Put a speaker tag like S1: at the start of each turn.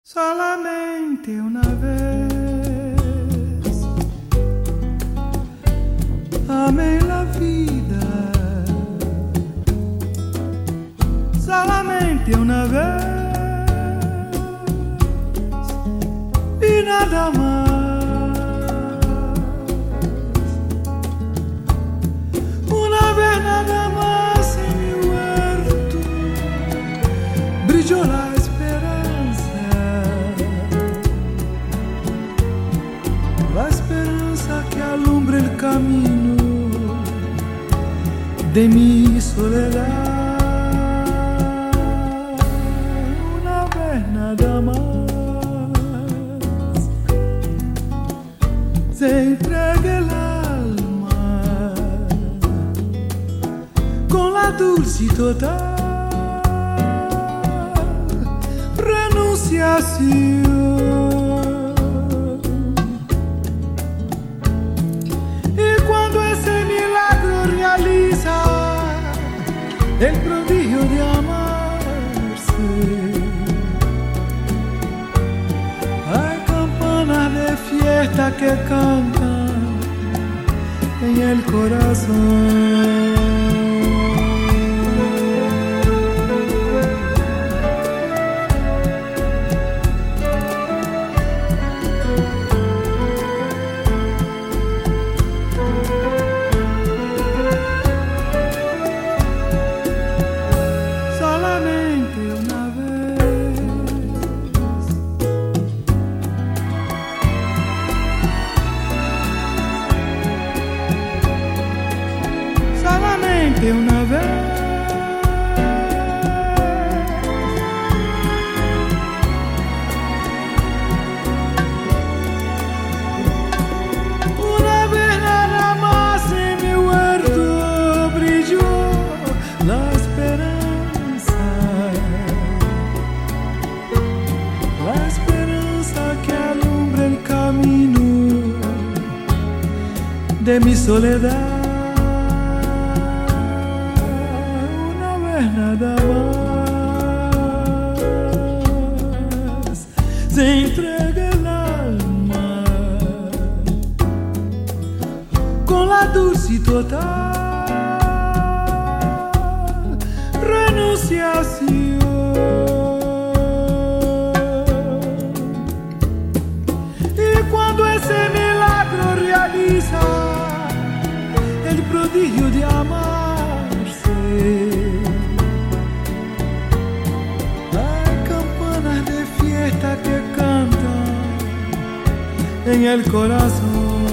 S1: Solamente una vez amé la vida, solamente una vez y nada más. Una vez nada más en mi huerto brilló la esperanza que alumbra el camino de mi soledad. Una vez nada más se entrega el alma con la dulce y total renunciación. El prodigio de amarse. Hay campanas de fiesta que cantan en el corazón. Una vez nada más en mi huerto brilló la esperanza que alumbra el camino de mi soledad. Nada más se entrega el alma con la dulce y total renunciación. Y cuando ese milagro realiza el prodigio de amarse, que canta en el corazón.